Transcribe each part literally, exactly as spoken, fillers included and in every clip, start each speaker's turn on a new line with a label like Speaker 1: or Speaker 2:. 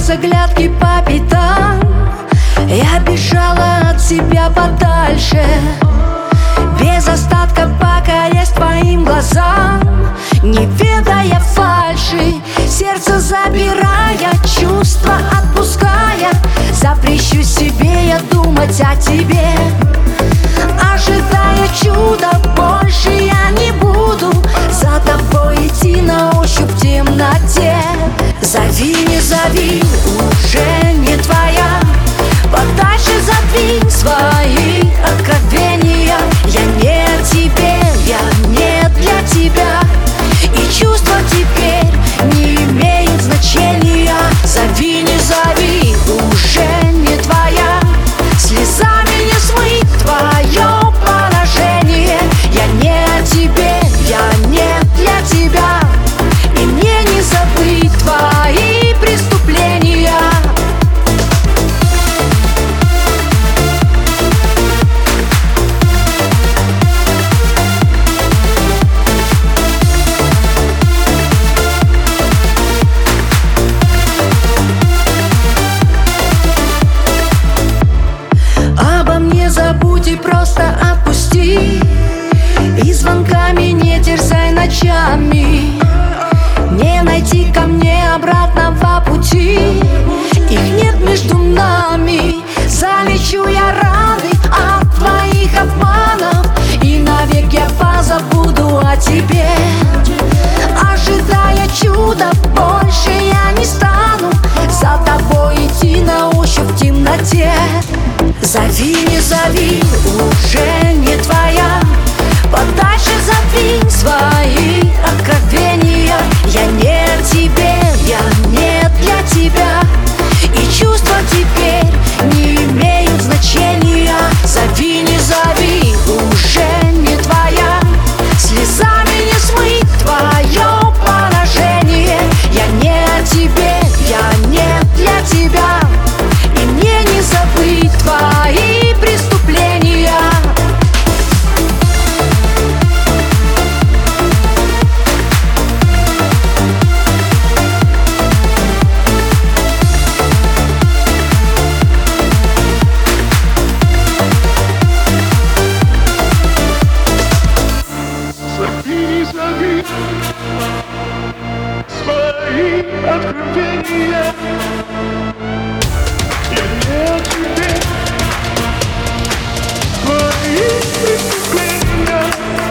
Speaker 1: взглядки по пятам. Я бежала от тебя подальше, без остатка покорясь твоим глазам, не ведая фальши, сердце забирая, чувства отпуская. Запрещу себе я думать о тебе, ожидая чуда, больше я не буду за тобой идти на ощупь в темноте. Зови, не зови, уже не твоя, подальше задвинь свои откровения. Я не о тебе, я не для тебя, и чувства теперь не имеют значения. Зови, не зови, уже не твоя, слезами не смыть твое поражение. Я не о тебе, я не для тебя, и мне не забыть твои преступления. Забудь и просто отпусти, и звонками не терзай ночами. Не найти ко мне обратного пути, их нет между нами. Залечу я раны от твоих обманов, и навек я позабуду о тебе. Ожидая чуда, больше я не стану за тобой идти на ощупь в темноте. Зови, не зови, уже не твоя, подальше задвинь свои откровения. Я не о тебе, я не для тебя, и чувства теперь не имеют значения. Зови, не зови, уже не твоя, слезами не смыть твое поражение. Я не о тебе, я не для тебя, и мне не забыть твои преступления.
Speaker 2: Зови, зови свои откровения. Я не о тебе, твои преступления.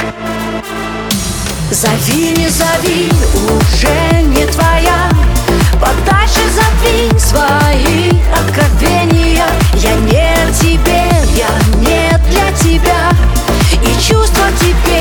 Speaker 1: Зови, не зови, уже не твоя, подальше задвинь свои откровения. Я не о тебе, я не для тебя, и чувства теперь